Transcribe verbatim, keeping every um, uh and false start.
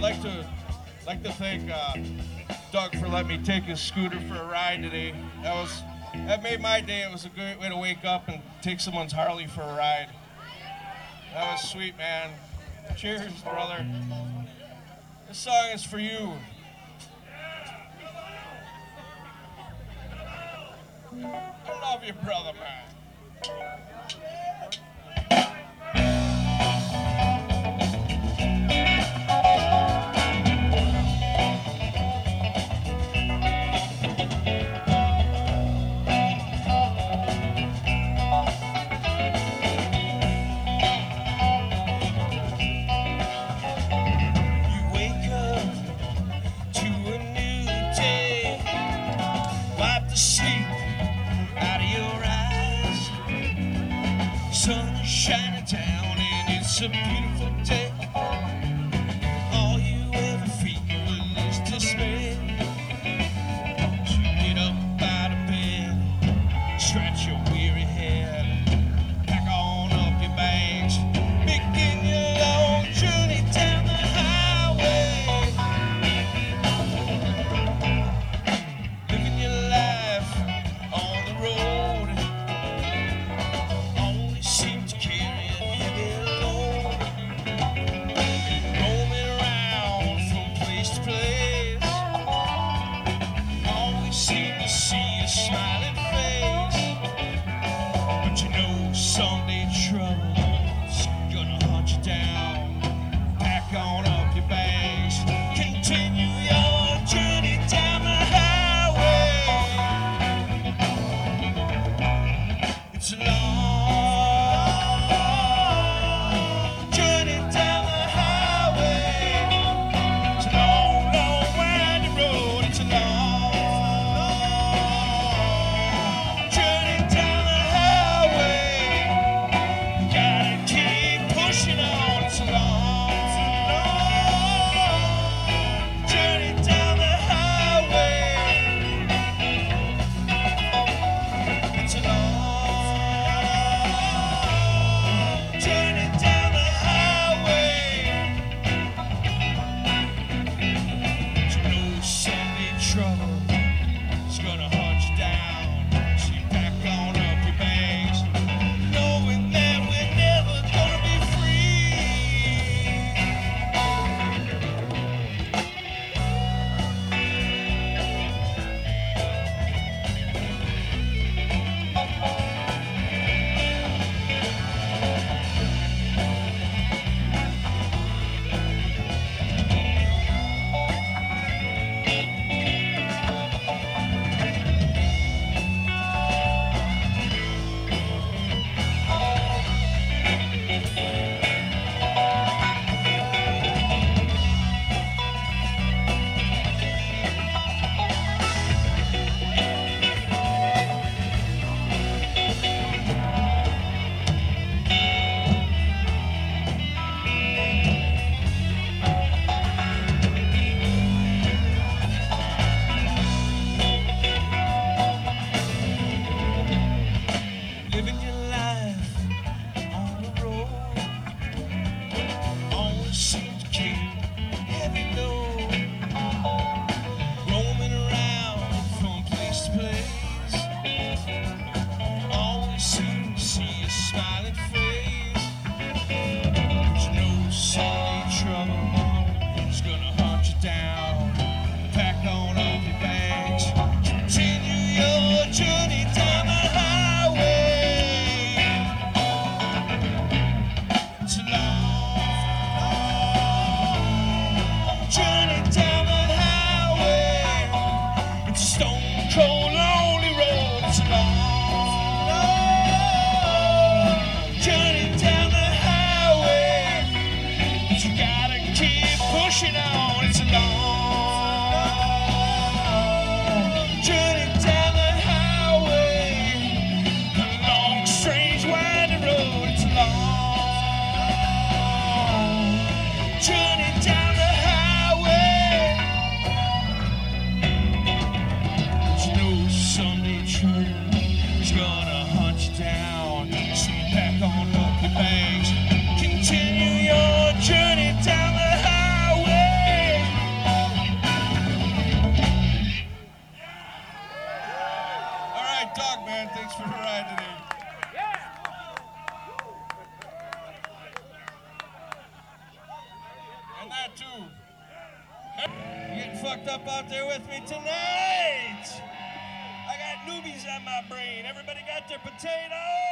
like to like to thank uh, Doug for letting me take his scooter for a ride today. That was that made my day. It was a great way to wake up and take someone's Harley for a ride. That was sweet, man. Cheers, brother. This song is for you. I love you, brother, man. Sun is shining down and it's a beautiful day. All you ever feel is despair. You get up out of bed, scratch your weary head, pack on up your bags, begin your long journey down the highway. Living your life on the road. Smiling face, but you know someday trouble's gonna hunt you down. Pack on up your bags, continue your journey down the highway. It's a long journey down the highway. It's a long, long, winding road. It's a long trouble is gonna hunt you down. So you pack on up your bags, knowing that we're never gonna be living your life on the road. Always seem to keep heavy load, roaming around from place to place. Always seem to see a smiling face, but you know someday trouble is gonna hunt you down. Pack on up your bags, continue your journey down the highway. It's a long journey down the highway. It's a stone cold lonely road. It's a long journey down the highway, but you gotta keep pushing on. It's a long journey down the highway, a long, strange, winding road. It's a long journey down the highway. But you know someday trouble is gonna hunt you down. So you pack on up your bags, continue your journey down the highway. dog, man. Thanks for the ride today. And that too. You getting fucked up out there with me tonight? I got newbies on my brain. Everybody got their potatoes?